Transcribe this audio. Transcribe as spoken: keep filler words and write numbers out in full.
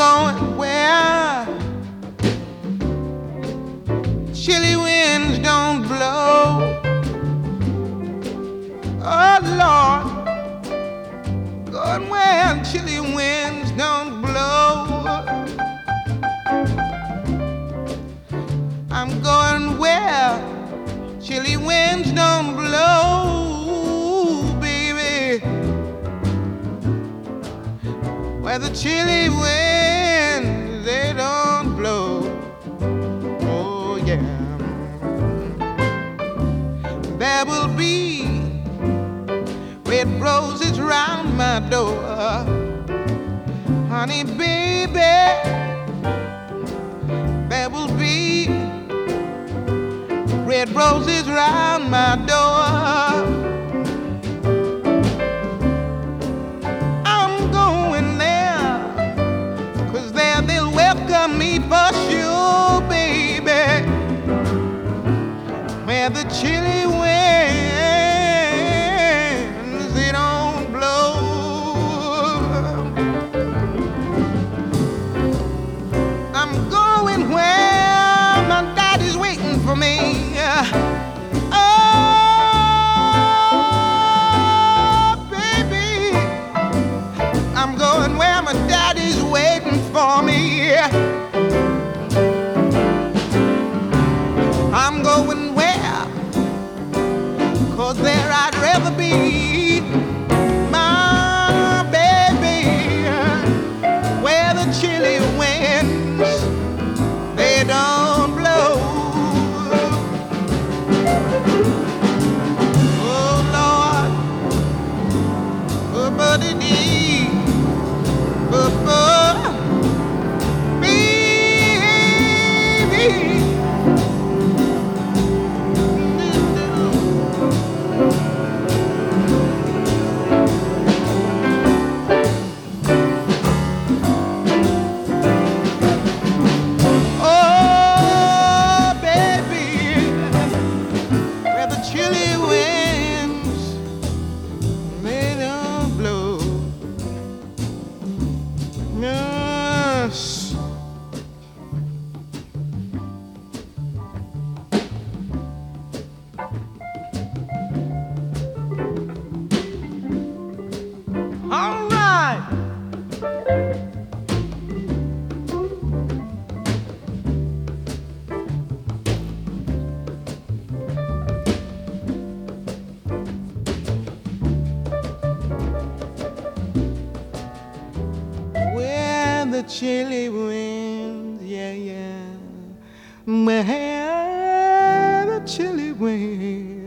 going where chilly winds don't blow. Oh Lord, going where chilly winds don't blow. I'm going where chilly winds don't blow, baby. Where the chilly winds, they don't blow. Oh yeah. There will be red roses round my door, honey baby. There will be red roses round my door. I'm going there, 'cause there they'll welcome me for sure, baby. Where the chilly winds, they don't blow. I'm going where my daddy's waiting for me. Oh, baby, I'm going where my daddy's waiting for me. I'm going where, 'cause there I'd rather be, my baby. Where the chilly winds, they don't blow. Oh Lord, oh buddy dee, oh, oh, baby. Oh baby, where the chilly winds, they don't blow. Yes. All right. Where the chilly winds, yeah, yeah. Where the chilly winds.